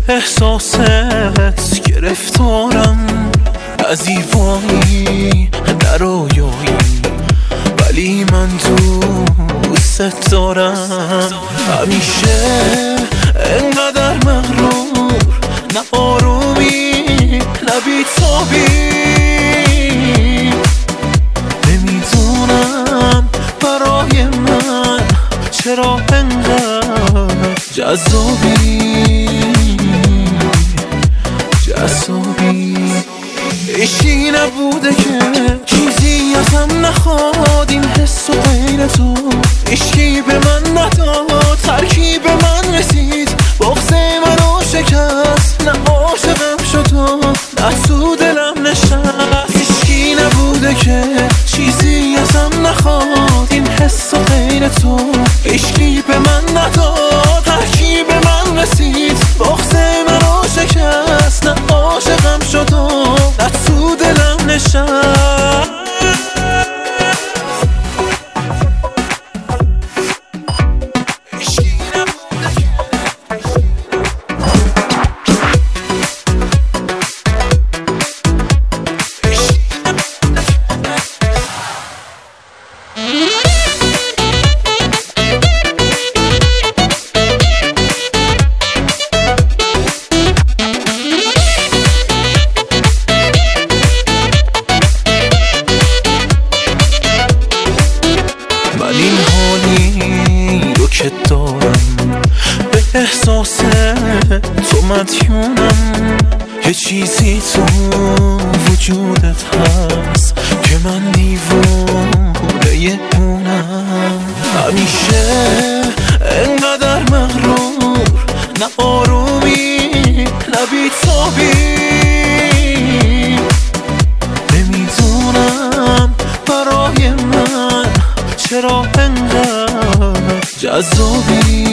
احساست گرفتارم، از زیبایی در رویایی، ولی من دوست دارم. همیشه انقدر مغرور، نه آرومی نه بی‌تابی. نمیدونم برای من چرا انقدر جذابی. عشقی نبوده که چیزی ازم نخواد، این حس و غیر تو عشقی به من نداد، ترکیب من رسید بغض منو شکست. نه عاشقم شد و نه تو دلم نشست. عشقی نبوده که چیزی ازم نخواد، این حس و غیر تو عشقی به من نداد، ترکیب من رسید بغض منو شکست. نه عاشقم شد و نه تو دلم نشست. این حالی رو که دارم، به احساس تو مدیونم. یه چیزی تو وجودت هست که من دیوونه اونم. همیشه انقدر مغرور، نه آرومی نه بی‌تابی. نمیدونم برای من چرا انقدر جذابی.